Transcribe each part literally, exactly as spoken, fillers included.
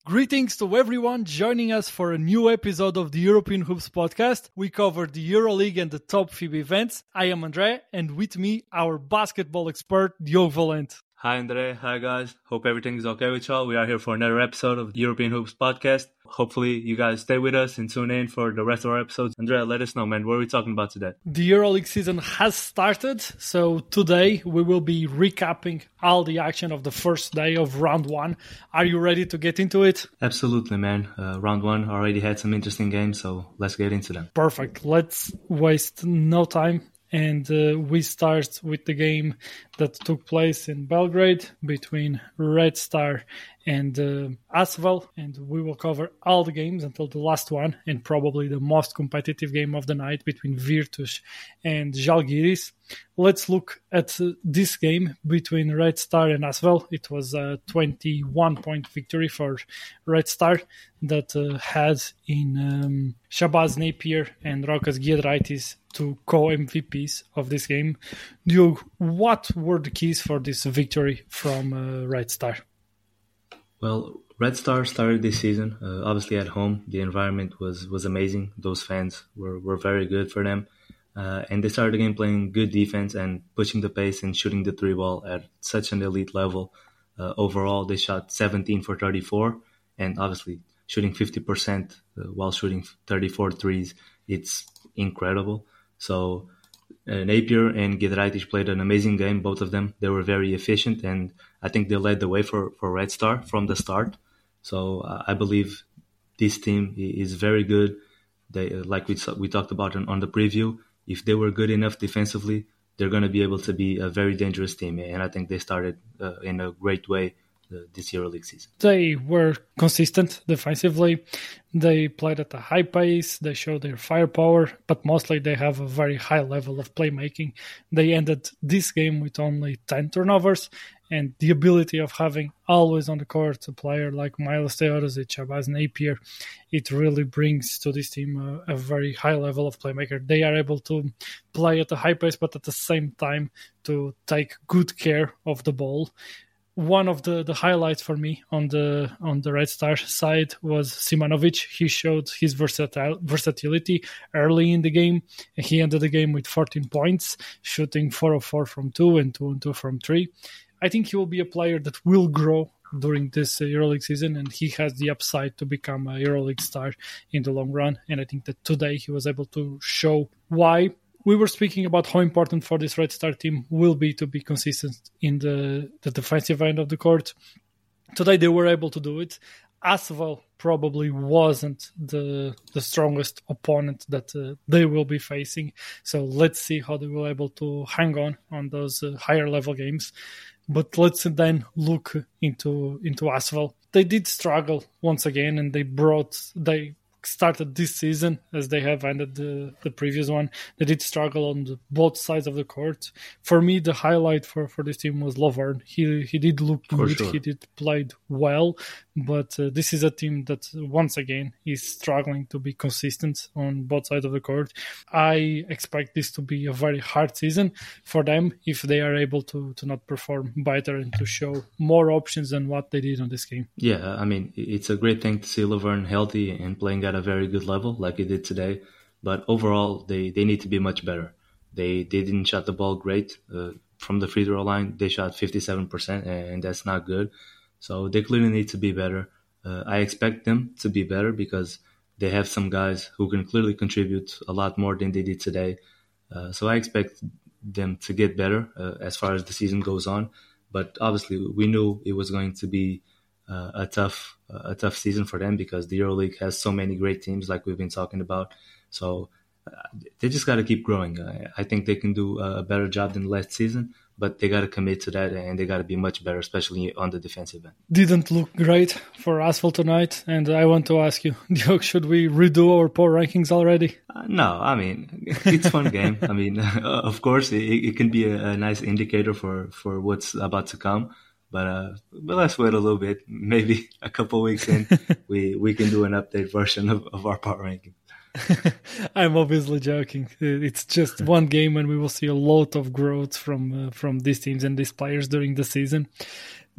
Greetings to everyone joining us for a new episode of the European Hoops podcast. We cover the EuroLeague and the top FIBA events. I am Andre, and with me, our basketball expert, Diogo Valente. Hi Andre, hi guys. Hope everything is okay with y'all. We are here for another episode of the European Hoops podcast. Hopefully you guys stay with us and tune in for the rest of our episodes. Andrea, let us know, man. What are we talking about today? The EuroLeague season has started, so today we will be recapping all the action of the first day of round one. Are you ready to get into it? Absolutely, man. Uh, round one already had some interesting games, so let's get into them. Perfect. Let's waste no time. And uh, we start with the game that took place in Belgrade between Red Star and uh, Asvel. And we will cover all the games until the last one, and probably the most competitive game of the night between Virtus and Žalgiris. Let's look at uh, this game between Red Star and Asvel. It was a twenty-one point victory for Red Star that uh, had in um, Shabazz Napier and Rokas Giedraitis two co-M V Ps of this game. Diogo, what were the keys for this victory from uh, Red Star? Well, Red Star started this season, uh, obviously at home. The environment was, was amazing. Those fans were, were very good for them. Uh, and they started the game playing good defense and pushing the pace and shooting the three ball at such an elite level. Uh, overall, they shot seventeen for thirty-four, and obviously shooting fifty percent uh, while shooting thirty-four threes. It's incredible. So uh, Napier and Giedraitis played an amazing game, both of them. They were very efficient, and I think they led the way for, for Red Star from the start. So uh, I believe this team is very good. They, like we we talked about on, on the preview, if they were good enough defensively, they're going to be able to be a very dangerous team. And I think they started uh, in a great way uh, this EuroLeague season. They were consistent defensively. They played at a high pace. They showed their firepower, but mostly they have a very high level of playmaking. They ended this game with only ten turnovers, and the ability of having always on the court a player like Milos Teodosic, Shabazz Napier, it really brings to this team a, a very high level of playmaker. They are able to play at a high pace, but at the same time to take good care of the ball. One of the, the highlights for me on the on the Red Star side was Simanovic. He showed his versatile, versatility early in the game. He ended the game with fourteen points, shooting four of four from two and two and two from three. I think he will be a player that will grow during this uh, EuroLeague season, and he has the upside to become a EuroLeague star in the long run. And I think that today he was able to show why. We were speaking about how important for this Red Star team will be to be consistent in the, the defensive end of the court. Today they were able to do it. Asvel probably wasn't the the strongest opponent that uh, they will be facing. So let's see how they will be able to hang on on those uh, higher level games. But let's then look into into Asvel. They did struggle once again, and they brought they started this season as they have ended the, the previous one. They did struggle on the, both sides of the court. For me, the highlight for, for this team was Lovern. He he did look for good. Sure. He did played well, but uh, this is a team that once again is struggling to be consistent on both sides of the court. I expect this to be a very hard season for them if they are able to, to not perform better and to show more options than what they did on this game. Yeah, I mean, it's a great thing to see Lovern healthy and playing at a very good level like he did today. But overall, they, they need to be much better. They they didn't shot the ball great. Uh, from the free throw line, they shot fifty-seven percent, and that's not good. So they clearly need to be better. Uh, I expect them to be better because they have some guys who can clearly contribute a lot more than they did today. Uh, so I expect them to get better uh, as far as the season goes on. But obviously, we knew it was going to be uh, a tough a tough season for them because the EuroLeague has so many great teams like we've been talking about. So uh, they just got to keep growing. I, I think they can do a better job than last season, but they got to commit to that and they got to be much better, especially on the defensive end. Didn't look great for Asvel tonight, and I want to ask you, Diogo, should we redo our power rankings already? Uh, no, I mean, it's a fun game. I mean, uh, of course, it, it can be a, a nice indicator for, for what's about to come. But uh, but let's wait a little bit. Maybe a couple of weeks in, we, we can do an update version of, of our power ranking. I'm obviously joking. It's just one game, and we will see a lot of growth from uh, from these teams and these players during the season.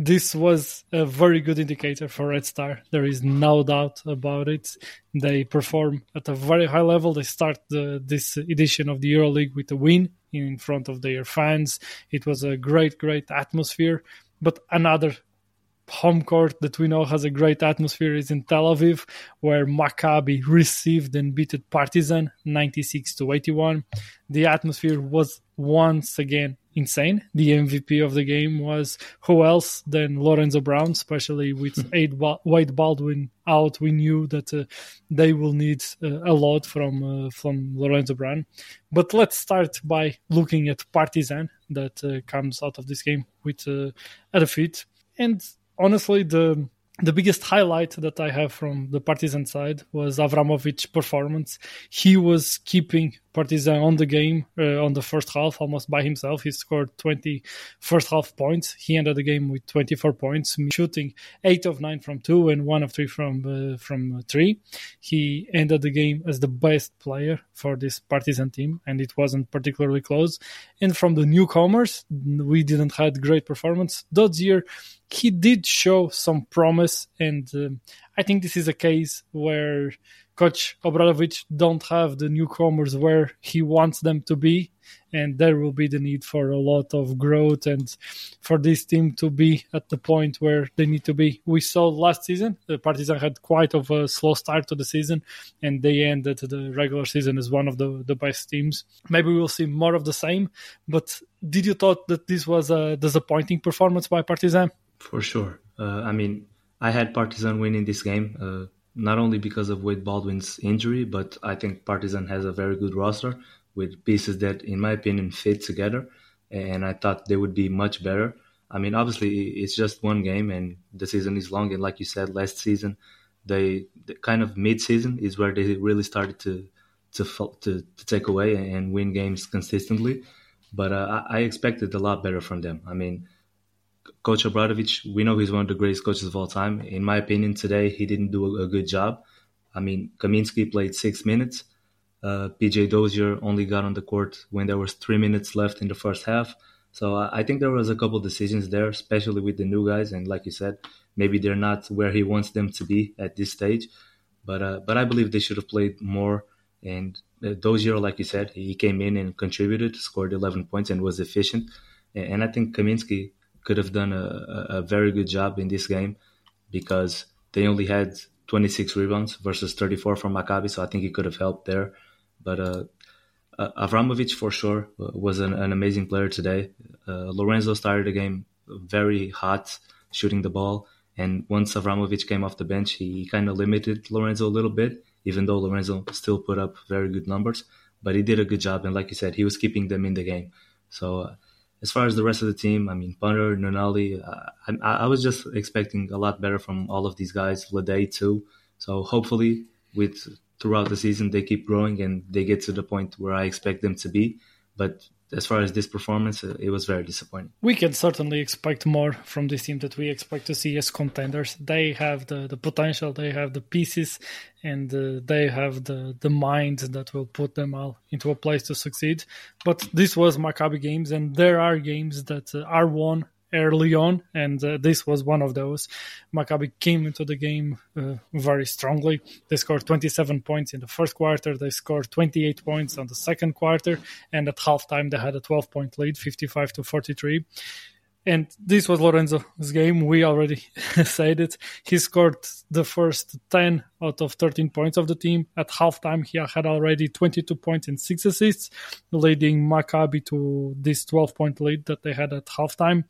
this was a very good indicator for Red Star. There is no doubt about it. They perform at a very high level. They start the, this edition of the EuroLeague with a win in front of their fans. It was a great, great atmosphere. But another home court that we know has a great atmosphere is in Tel Aviv, where Maccabi received and beat Partizan ninety-six to eighty-one. The atmosphere was once again insane. The M V P of the game was who else than Lorenzo Brown, especially with Wade Baldwin out. We knew that uh, they will need uh, a lot from uh, from Lorenzo Brown. But let's start by looking at Partizan that uh, comes out of this game with uh, a defeat. And honestly, the the biggest highlight that I have from the Partizan side was Avramovic's performance. He was keeping Partizan on the game uh, on the first half almost by himself. He scored twenty first half points. He ended the game with twenty-four points, shooting eight of nine from two and one of three from uh, from three. He ended the game as the best player for this Partizan team, and it wasn't particularly close. And from the newcomers, we didn't have great performance. Dodzier, he did show some promise, and um, I think this is a case where Coach Obradovic don't have the newcomers where he wants them to be, and there will be the need for a lot of growth and for this team to be at the point where they need to be. We saw last season, the Partizan had quite of a slow start to the season, and they ended the regular season as one of the, the best teams. Maybe we'll see more of the same, but did you thought that this was a disappointing performance by Partizan? For sure. Uh, I mean, I had Partizan winning this game, uh, not only because of Wade Baldwin's injury, but I think Partizan has a very good roster with pieces that, in my opinion, fit together. And I thought they would be much better. I mean, obviously, it's just one game and the season is long. And like you said, last season, they the kind of mid-season is where they really started to to to, to take away and win games consistently. But uh, I expected a lot better from them. I mean, Coach Obradovic, we know he's one of the greatest coaches of all time. In my opinion, today, he didn't do a, a good job. I mean, Kaminsky played six minutes. Uh, P J Dozier only got on the court when there was three minutes left in the first half. So uh, I think there was a couple of decisions there, especially with the new guys. And like you said, maybe they're not where he wants them to be at this stage. But uh, but I believe they should have played more. And uh, Dozier, like you said, he came in and contributed, scored eleven points and was efficient. And, and I think Kaminsky could have done a, a very good job in this game because they only had twenty-six rebounds versus thirty-four from Maccabi, so I think he could have helped there. But uh, uh, Avramovic, for sure, was an, an amazing player today. Uh, Lorenzo started the game very hot, shooting the ball, and once Avramovic came off the bench, he kind of limited Lorenzo a little bit, even though Lorenzo still put up very good numbers. But he did a good job, and like you said, he was keeping them in the game. So uh, as far as the rest of the team, I mean, Punter, Nunali, uh, I, I was just expecting a lot better from all of these guys, Lede too. So hopefully, with throughout the season, they keep growing and they get to the point where I expect them to be. But as far as this performance, it was very disappointing. We can certainly expect more from this team that we expect to see as contenders. They have the, the potential, they have the pieces, and uh, they have the, the mind that will put them all into a place to succeed. But this was Maccabi games, and there are games that uh, are won early on, and uh, this was one of those. Maccabi came into the game uh, very strongly. They scored twenty-seven points in the first quarter. They scored twenty-eight points on the second quarter, and at halftime they had a twelve-point lead, fifty-five to forty-three. And this was Lorenzo's game. We already said it. He scored the first ten out of thirteen points of the team. At halftime, he had already twenty-two points and six assists, leading Maccabi to this twelve-point lead that they had at halftime.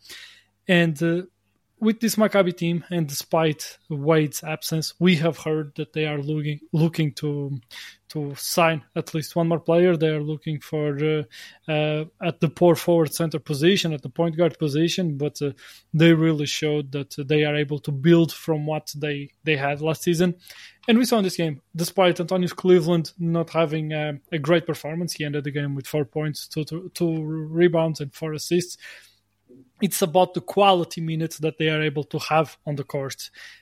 And uh, with this Maccabi team, and despite Wade's absence, we have heard that they are looking looking to to sign at least one more player. They are looking for uh, uh, at the power forward center position, at the point guard position, but uh, they really showed that they are able to build from what they, they had last season. And we saw in this game, despite Antonius Cleveland not having uh, a great performance, he ended the game with four points, two, two, two rebounds, and four assists. It's about the quality minutes that they are able to have on the court.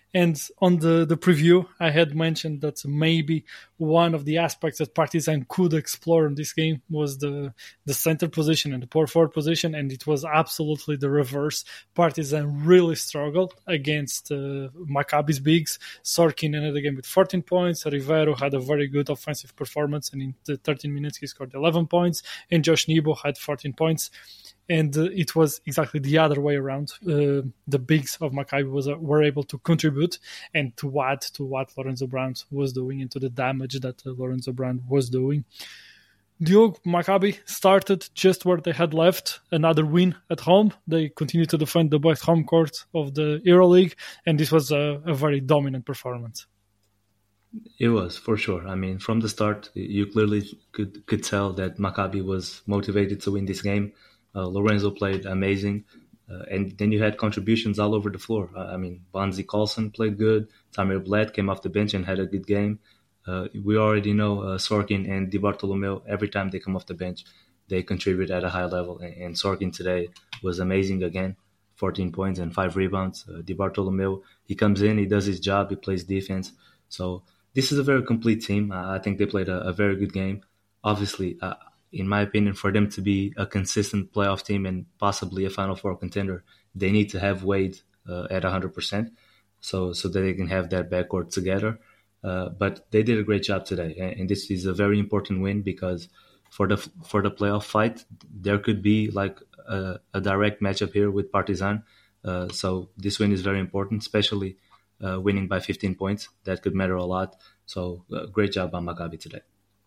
And on the, the preview, I had mentioned that maybe one of the aspects that Partizan could explore in this game was the, the center position and the power forward position, and it was absolutely the reverse. Partizan really struggled against uh, Maccabi's bigs. Sorkin ended the game with fourteen points. Rivero had a very good offensive performance, and in the thirteen minutes he scored eleven points, and Josh Nebo had fourteen points. And uh, it was exactly the other way around. Uh, the bigs of Maccabi was, uh, were able to contribute and to add to what Lorenzo Brown was doing and to the damage that uh, Lorenzo Brown was doing. Diogo, Maccabi started just where they had left, another win at home. They continued to defend the best home court of the EuroLeague, and this was a, a very dominant performance. It was, for sure. I mean, from the start, you clearly could, could tell that Maccabi was motivated to win this game. Uh, Lorenzo played amazing, uh, and then you had contributions all over the floor. Uh, I mean, Bonzi Carlson played good. Tamir Bled came off the bench and had a good game. Uh, we already know uh, Sorkin and Di Bartolomeo, every time they come off the bench, they contribute at a high level. And, and Sorkin today was amazing again, fourteen points and five rebounds. Uh, Di Bartolomeo, he comes in, he does his job, he plays defense. So this is a very complete team. Uh, I think they played a, a very good game. Obviously, uh, in my opinion, for them to be a consistent playoff team and possibly a Final Four contender, they need to have Wade uh, at one hundred percent so so that they can have that backcourt together. Uh, but they did a great job today, and, and this is a very important win because for the for the playoff fight, there could be like a, a direct matchup here with Partizan. Uh, so this win is very important, especially uh, winning by fifteen points. That could matter a lot. So uh, great job by Maccabi today.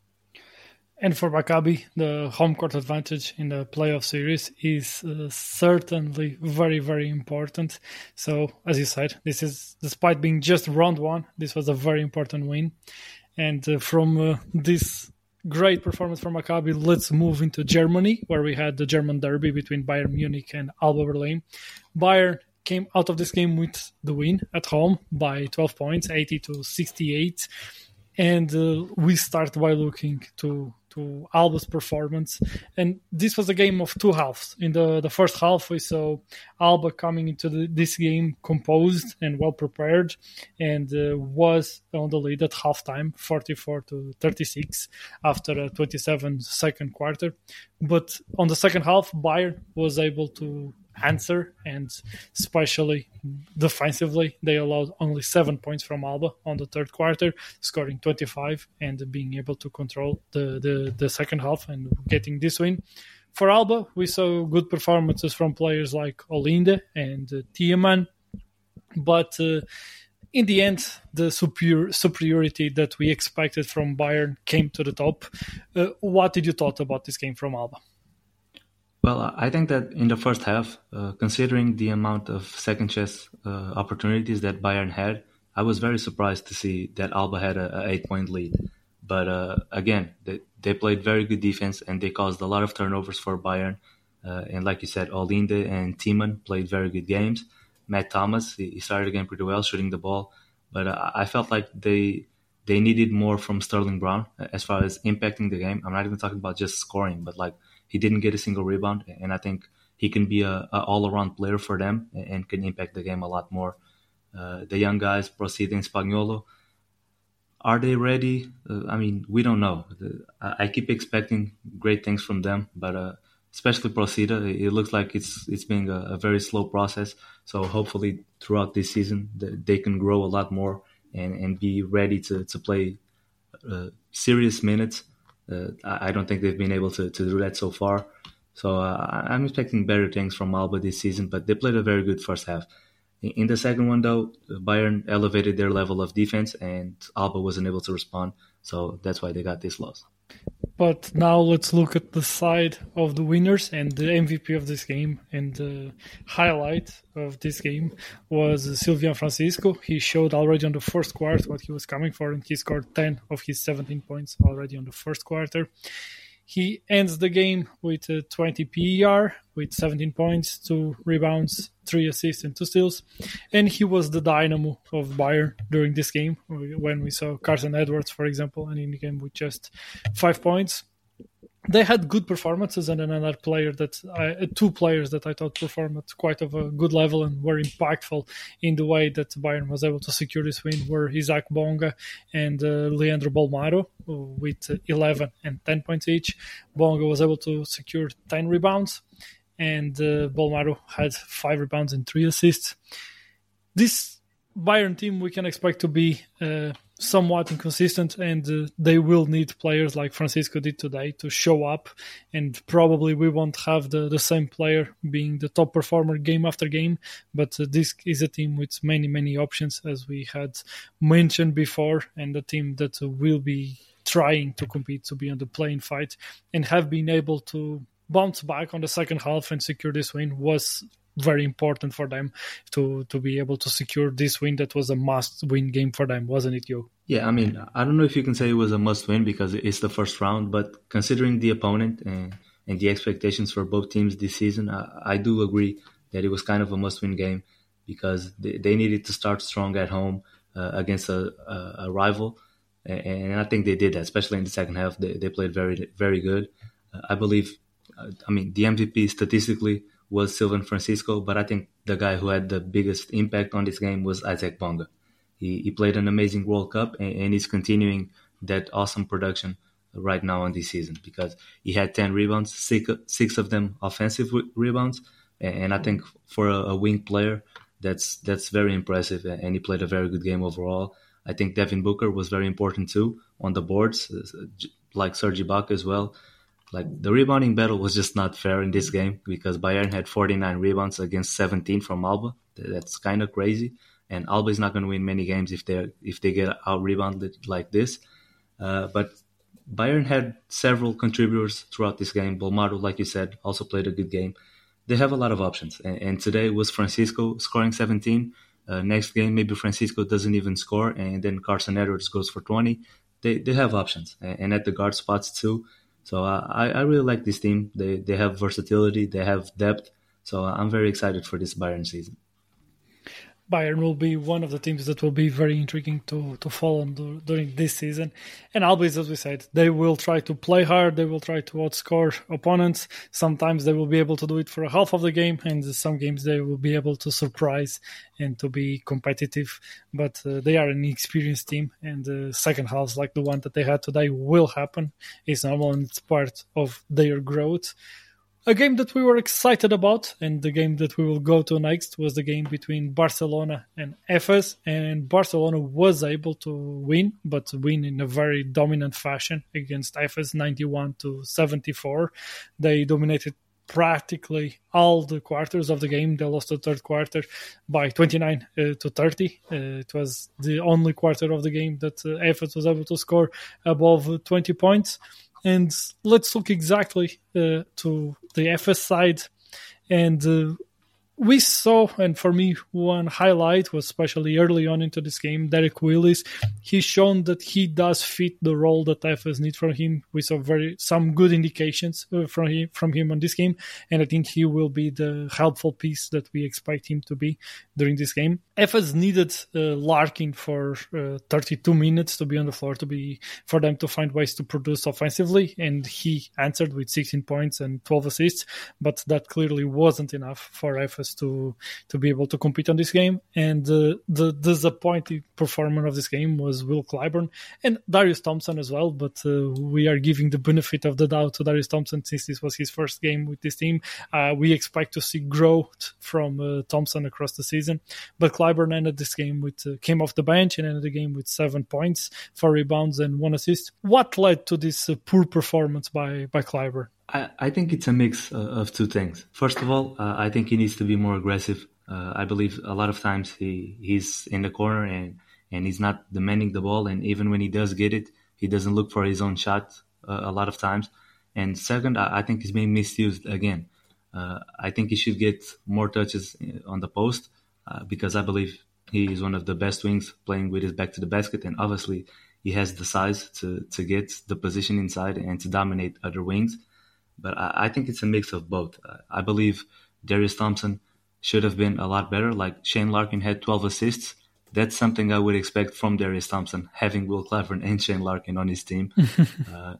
And for Maccabi, the home court advantage in the playoff series is uh, certainly very, very important. So, as you said, this is, despite being just round one, this was a very important win. And uh, from uh, this great performance from Maccabi, let's move into Germany, where we had the German derby between Bayern Munich and Alba Berlin. Bayern came out of this game with the win at home by twelve points, eighty to sixty-eight. And uh, we start by looking to to Alba's performance. And this was a game of two halves. In the, the first half, we saw Alba coming into the, this game composed and well prepared, and uh, was on the lead at halftime, forty-four to thirty-six, after a twenty-seven second quarter. But on the second half, Bayern was able to answer, and especially defensively, they allowed only seven points from Alba on the third quarter, scoring twenty-five and being able to control the, the, the second half and getting this win. For Alba, we saw good performances from players like Olinde and uh, Tiemann, but uh, in the end, the superior, superiority that we expected from Bayern came to the top. Uh, what did you thought about this game from Alba? Well, I think that in the first half, uh, considering the amount of second chance uh, opportunities that Bayern had, I was very surprised to see that Alba had a, a eight-point lead. But uh, again, they, they played very good defense and they caused a lot of turnovers for Bayern. Uh, and like you said, Olinde and Tiemann played very good games. Matt Thomas, he, he started the game pretty well, shooting the ball. But uh, I felt like they they needed more from Sterling Brown as far as impacting the game. I'm not even talking about just scoring, but like he didn't get a single rebound. And I think he can be a, a all-around player for them and can impact the game a lot more. Uh, the young guys, Procida and Spagnuolo, are they ready? Uh, I mean, we don't know. The, I, I keep expecting great things from them, but uh, especially Procida, it, it looks like it's it's been a, a very slow process. So hopefully throughout this season, they can grow a lot more and, and be ready to, to play uh, serious minutes. Uh, I, I don't think they've been able to, to do that so far. So uh, I'm expecting better things from Alba this season, but they played a very good first half. In the second one, though, Bayern elevated their level of defense and Alba wasn't able to respond. So that's why they got this loss. But now let's look at the side of the winners, and the M V P of this game and the highlight of this game was Sylvian Francisco. He showed already on the first quarter what he was coming for, and he scored ten of his seventeen points already on the first quarter. He ends the game with a twenty P E R, with seventeen points, two rebounds, three assists, and two steals. And he was the dynamo of Bayern during this game, when we saw Carson Edwards, for example, and in the game with just five points. they had good performances, and another player that I, two players that I thought performed at quite of a good level and were impactful in the way that Bayern was able to secure this win were Isaac Bonga and uh, Leandro Bolmaro with eleven and ten points each. Bonga was able to secure ten rebounds, and uh, Bolmaro had five rebounds and three assists. This Bayern team we can expect to be uh, somewhat inconsistent, and uh, they will need players like Francisco did today to show up, and probably we won't have the, the same player being the top performer game after game, but uh, this is a team with many, many options, as we had mentioned before, and a team that uh, will be trying to compete to be on the playing fight, and have been able to bounce back on the second half and secure this win was very important for them to to be able to secure this win. That was a must-win game for them, wasn't it, Joe? Yeah, I mean, I don't know if you can say it was a must-win because it's the first round, but considering the opponent and, and the expectations for both teams this season, I, I do agree that it was kind of a must-win game because they, they needed to start strong at home uh, against a, a, a rival, and, and I think they did that, especially in the second half. They, they played very, very good. Uh, I believe, uh, I mean, the M V P statistically was Sylvan Francisco, but I think the guy who had the biggest impact on this game was Isaac Bonga. He, he played an amazing World Cup, and, and he's continuing that awesome production right now on this season because he had ten rebounds, six, six of them offensive rebounds, and, and I think for a, a wing player, that's that's very impressive, and he played a very good game overall. I think Devin Booker was very important too on the boards, like Serge Ibaka as well. Like the rebounding battle was just not fair in this game because Bayern had forty-nine rebounds against seventeen from Alba. That's kind of crazy, and Alba is not going to win many games if they if they get out rebounded like this. Uh, but Bayern had several contributors throughout this game. Bolmaro, like you said, also played a good game. They have a lot of options, and, and today was Francisco scoring seventeen. Uh, next game, maybe Francisco doesn't even score, and then Carson Edwards goes for twenty. They they have options, and, and at the guard spots too. So uh, I, I really like this team. They they have versatility, they have depth. So I'm very excited for this Bayern season. Bayern will be one of the teams that will be very intriguing to, to follow do, during this season. And always, as we said, they will try to play hard. They will try to outscore opponents. Sometimes they will be able to do it for a half of the game, and some games they will be able to surprise and to be competitive. But uh, they are an experienced team, and the second halves like the one that they had today will happen. It's normal, and it's part of their growth. A game that we were excited about, and the game that we will go to next, was the game between Barcelona and Efes, and Barcelona was able to win, but win in a very dominant fashion against Efes, ninety-one to seventy-four. They dominated practically all the quarters of the game. They lost the third quarter by twenty-nine uh, to thirty. Uh, it was the only quarter of the game that uh, Efes was able to score above twenty points. And let's look exactly uh, to the Efes side. And uh, we saw, and for me, one highlight was especially early on into this game, Derek Willis. He's shown that he does fit the role that Efes needs from him. We saw very some good indications uh, from him from him on this game, and I think he will be the helpful piece that we expect him to be during this game. Efes needed uh, Larkin for uh, thirty-two minutes to be on the floor to be for them to find ways to produce offensively, and he answered with sixteen points and twelve assists, but that clearly wasn't enough for Efes to to be able to compete on this game. And uh, the disappointing performer of this game was Will Clyburn and Darius Thompson as well, but uh, we are giving the benefit of the doubt to Darius Thompson since this was his first game with this team. Uh, we expect to see growth from uh, Thompson across the season, but Clyburn ended this game with uh, came off the bench and ended the game with seven points, four rebounds, and one assist. What led to this uh, poor performance by by Clyburn? I, I think it's a mix uh, of two things. First of all, uh, I think he needs to be more aggressive. Uh, I believe a lot of times he, he's in the corner and, and he's not demanding the ball. And even when he does get it, he doesn't look for his own shot uh, a lot of times. And second, I, I think he's being misused again. Uh, I think he should get more touches on the post uh, because I believe he is one of the best wings playing with his back to the basket. And obviously he has the size to, to get the position inside and to dominate other wings. But I think it's a mix of both. I believe Darius Thompson should have been a lot better. Like Shane Larkin had twelve assists. That's something I would expect from Darius Thompson, having Will Clyburn and Shane Larkin on his team. uh,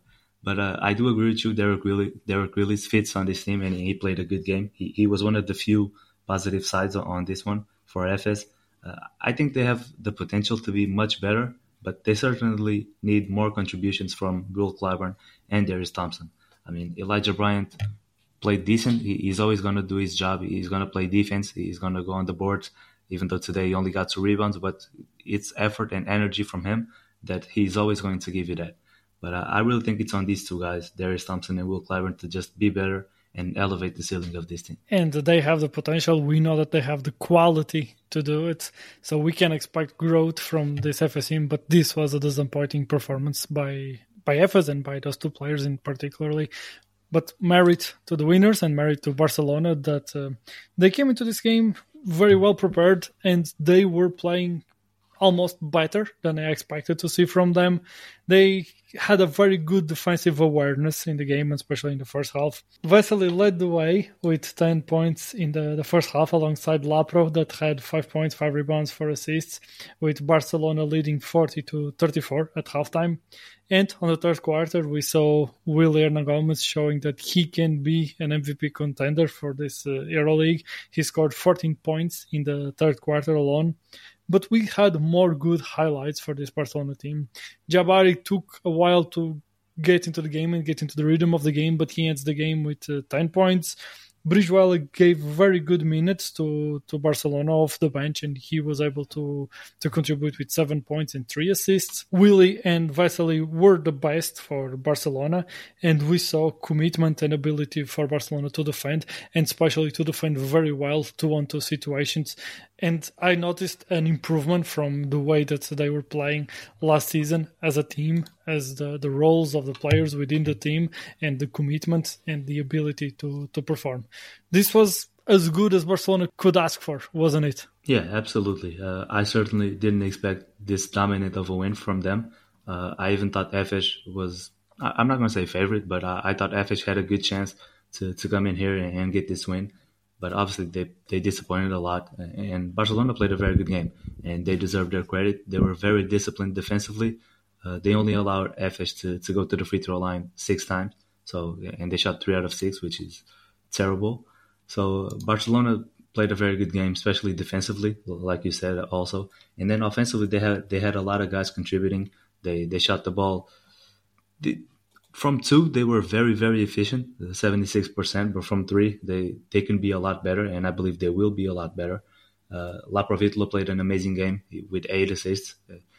But uh, I do agree with you. Derek really, Derek really fits on this team, and he played a good game. He he was one of the few positive sides on this one for F S. Uh, I think they have the potential to be much better, but they certainly need more contributions from Will Clyburn and Darius Thompson. I mean, Elijah Bryant played decent. He, he's always going to do his job. He's going to play defense. He's going to go on the boards, even though today he only got two rebounds. But it's effort and energy from him that he's always going to give you that. But uh, I really think it's on these two guys, Darius Thompson and Will Clyburn, to just be better and elevate the ceiling of this team. And they have the potential. We know that they have the quality to do it. So we can expect growth from this F S team. But this was a disappointing performance by, by F S and by those two players in particularly. But merit to the winners and merit to Barcelona that uh, they came into this game very well prepared and they were playing almost better than I expected to see from them. They had a very good defensive awareness in the game, especially in the first half. Vesely led the way with ten points in the, the first half alongside Lapro that had five points, five rebounds, four assists, with Barcelona leading forty to thirty-four at halftime. And on the third quarter, we saw Will Hernangomez showing that he can be an M V P contender for this uh, EuroLeague. He scored fourteen points in the third quarter alone. But we had more good highlights for this Barcelona team. Jabari took a while to get into the game and get into the rhythm of the game, but he ends the game with uh, ten points. Bridgewell gave very good minutes to, to Barcelona off the bench, and he was able to, to contribute with seven points and three assists. Willie and Vesely were the best for Barcelona, and we saw commitment and ability for Barcelona to defend, and especially to defend very well two-on-two situations. And I noticed an improvement from the way that they were playing last season as a team, as the, the roles of the players within the team and the commitment and the ability to, to perform. This was as good as Barcelona could ask for, wasn't it? Yeah, absolutely. Uh, I certainly didn't expect this dominant of a win from them. Uh, I even thought F S was, I'm not going to say favorite, but I, I thought F S had a good chance to, to come in here and, and get this win. But obviously they, they disappointed a lot, and Barcelona played a very good game, and they deserve their credit. They were very disciplined defensively. Uh, they only allowed F S to, to go to the free throw line six times, so and they shot three out of six, which is terrible. So Barcelona played a very good game, especially defensively, like you said also. And then offensively, they had they had a lot of guys contributing. They they shot the ball. They, From two, they were very, very efficient, seventy-six percent, but from three, they, they can be a lot better, and I believe they will be a lot better. Uh, Laprovitlo played an amazing game with eight assists.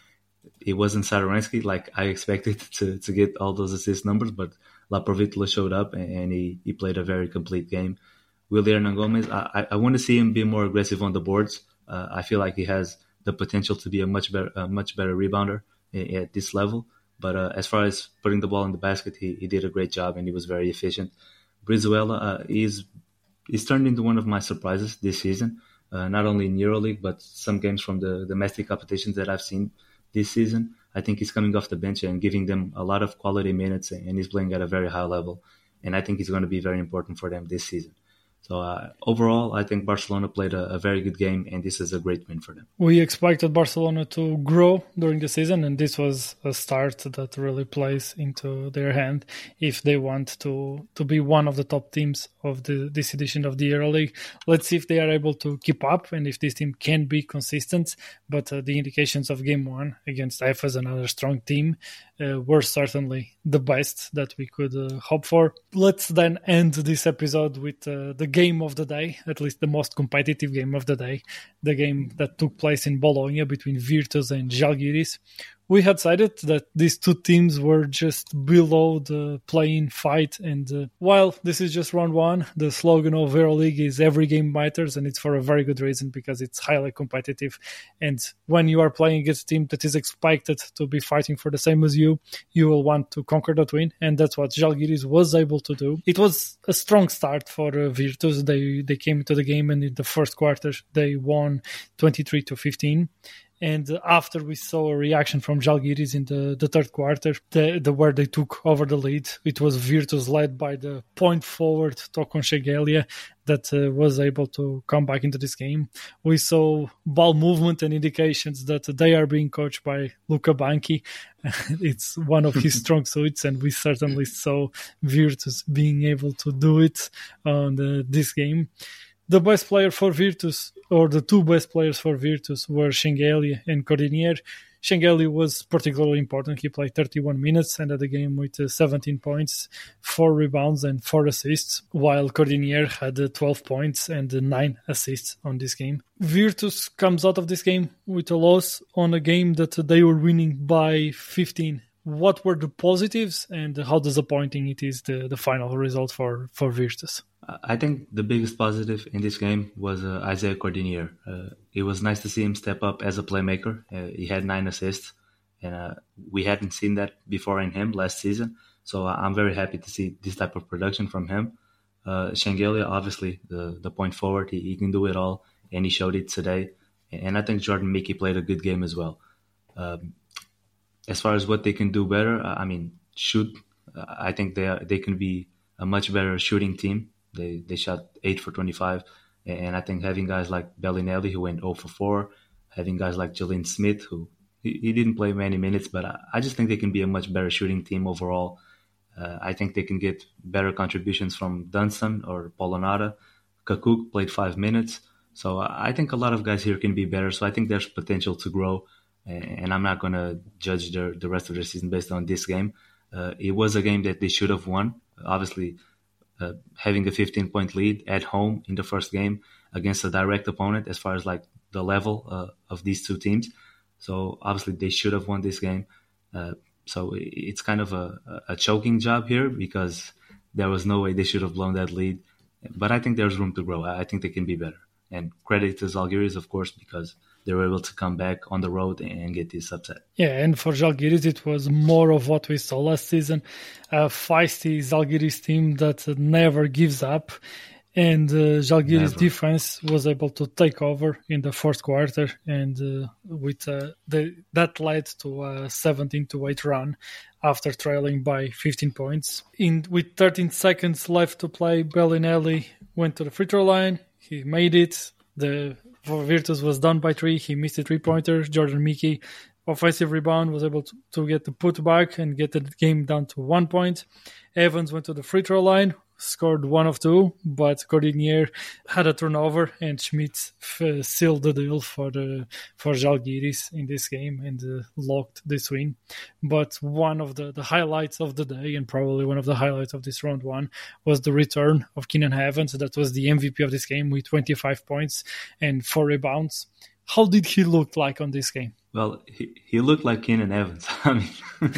It wasn't Satoransky like I expected to, to get all those assist numbers, but Laprovitlo showed up, and he, he played a very complete game. Will Hernangomez, I, I want to see him be more aggressive on the boards. Uh, I feel like he has the potential to be a much better, a much better rebounder at this level. But uh, as far as putting the ball in the basket, he, he did a great job, and he was very efficient. Brizuela uh, is he's turned into one of my surprises this season, uh, not only in EuroLeague, but some games from the domestic competitions that I've seen this season. I think he's coming off the bench and giving them a lot of quality minutes, and he's playing at a very high level. And I think he's going to be very important for them this season. So uh, overall, I think Barcelona played a, a very good game, and this is a great win for them. We expected Barcelona to grow during the season, and this was a start that really plays into their hand if they want to, to be one of the top teams of the, this edition of the EuroLeague. Let's see if they are able to keep up and if this team can be consistent. But uh, the indications of game one against F S, another strong team, uh, were certainly the best that we could uh, hope for. Let's then end this episode with uh, the game of the day, at least the most competitive game of the day, the game that took place in Bologna between Virtus and Žalgiris. We had decided that these two teams were just below the play-in fight, and uh, while this is just round one, the slogan of EuroLeague is every game matters, and it's for a very good reason, because it's highly competitive, and when you are playing against a team that is expected to be fighting for the same as you, you will want to conquer that win, and that's what Žalgiris was able to do. It was a strong start for uh, Virtus. They, they came into the game, and in the first quarter, they won twenty-three to fifteen. And after we saw a reaction from Žalgiris in the, the third quarter, the, the where they took over the lead, it was Virtus led by the point forward Tokon Shengelia that uh, was able to come back into this game. We saw ball movement and indications that they are being coached by Luca Banchi. It's one of his strong suits, and we certainly saw Virtus being able to do it on the, this game. The best player for Virtus, or the two best players for Virtus, were Shengelia and Cordinier. Shengelia was particularly important. He played thirty-one minutes and had a game with uh, seventeen points, four rebounds and four assists, while Cordinier had uh, twelve points and uh, nine assists on this game. Virtus comes out of this game with a loss on a game that they were winning by fifteen. What were the positives and how disappointing it is, the, the final result for, for Virtus? I think the biggest positive in this game was uh, Isaiah Cordinier. Uh, it was nice to see him step up as a playmaker. Uh, he had nine assists, and uh, we hadn't seen that before in him last season. So uh, I'm very happy to see this type of production from him. Uh, Shengelia, obviously, the, the point forward, he, he can do it all, and he showed it today. And I think Jordan Mickey played a good game as well. Um, as far as what they can do better, I mean, shoot. I think they are, they can be a much better shooting team. They they shot eight for twenty-five, and I think having guys like Bellinelli, who went zero for four, having guys like Jalen Smith, who he, he didn't play many minutes, but I, I just think they can be a much better shooting team overall. Uh, I think they can get better contributions from Dunstan or Polonara. Kakuk played five minutes, so I think a lot of guys here can be better. So I think there's potential to grow, and I'm not going to judge their, the rest of their season based on this game. Uh, it was a game that they should have won. Obviously, uh, having a fifteen-point lead at home in the first game against a direct opponent as far as like the level uh, of these two teams. So obviously they should have won this game. Uh, so it's kind of a, a choking job here because there was no way they should have blown that lead. But I think there's room to grow. I think they can be better. And credit to Žalgiris, of course, because they were able to come back on the road and get this upset. Yeah, and for Žalgiris, it was more of what we saw last season. A feisty Žalgiris team that never gives up. And uh, Žalgiris defense was able to take over in the fourth quarter, and uh, with uh, the, that led to a seventeen to eight run after trailing by fifteen points. In with thirteen seconds left to play, Bellinelli went to the free throw line. He made it. The Virtus was down by three. He missed a three-pointer. Jordan Mickey, offensive rebound, was able to, to get the putback and get the game down to one point. Evans went to the free throw line, scored one of two, but Cordinier had a turnover, and Schmidt f- sealed the deal for the for Žalgiris in this game and uh, locked this win. But one of the, the highlights of the day, and probably one of the highlights of this round one, was the return of Keenan Evans. That was the M V P of this game with twenty-five points and four rebounds. How did he look like on this game? Well, he, he looked like Keenan Evans. I mean,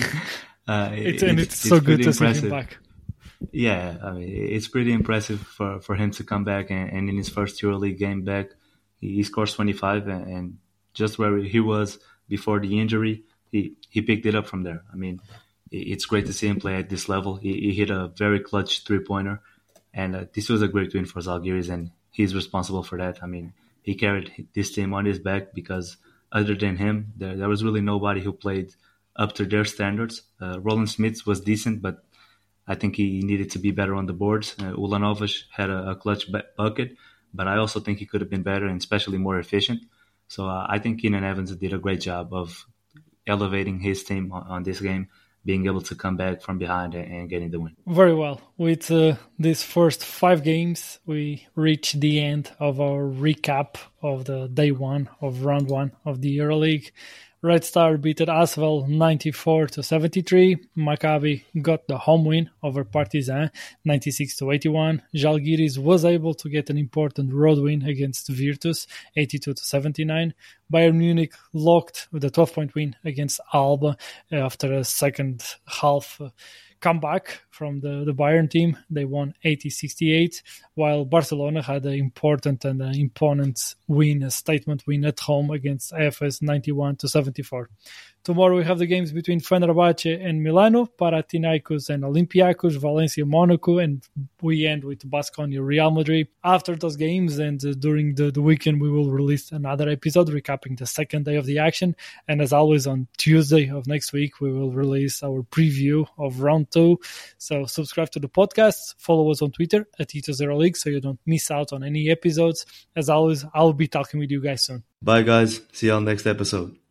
uh, it, and it's, it's so good to impressive. see him back. Yeah, I mean, it's pretty impressive for, for him to come back, and, and in his first EuroLeague game back, he, he scores twenty-five, and, and just where he was before the injury, he, he picked it up from there. I mean, it's great to see him play at this level. He, he hit a very clutch three-pointer, and uh, this was a great win for Žalgiris, and he's responsible for that. I mean, he carried this team on his back because other than him, there, there was really nobody who played up to their standards. Uh, Roland Smits was decent, but I think he needed to be better on the boards. Uh, Ulanovich had a, a clutch b- bucket, but I also think he could have been better and especially more efficient. So uh, I think Keenan Evans did a great job of elevating his team on, on this game, being able to come back from behind and, and getting the win. Very well. With uh, these first five games, we reached the end of our recap of the day one of round one of the EuroLeague. Red Star beat Asvel ninety-four to seventy-three. Maccabi got the home win over Partizan ninety-six to eighty-one. Žalgiris was able to get an important road win against Virtus eighty-two to seventy-nine. Bayern Munich locked with a twelve-point win against Alba after a second half comeback from the, the Bayern team. They won eighty sixty-eight, while Barcelona had an important and an imponent win, a statement win at home against A F S ninety-one to seventy-four. Tomorrow we have the games between Fenerbahce and Milano, Panathinaikos and Olympiacos, Valencia, Monaco, and we end with Baskonia, Real Madrid. After those games and uh, during the, the weekend, we will release another episode recapping the second day of the action. And as always, on Tuesday of next week, we will release our preview of round two. So subscribe to the podcast, follow us on Twitter at Ito Zero League so you don't miss out on any episodes. As always, I'll be talking with you guys soon. Bye, guys. See you on next episode.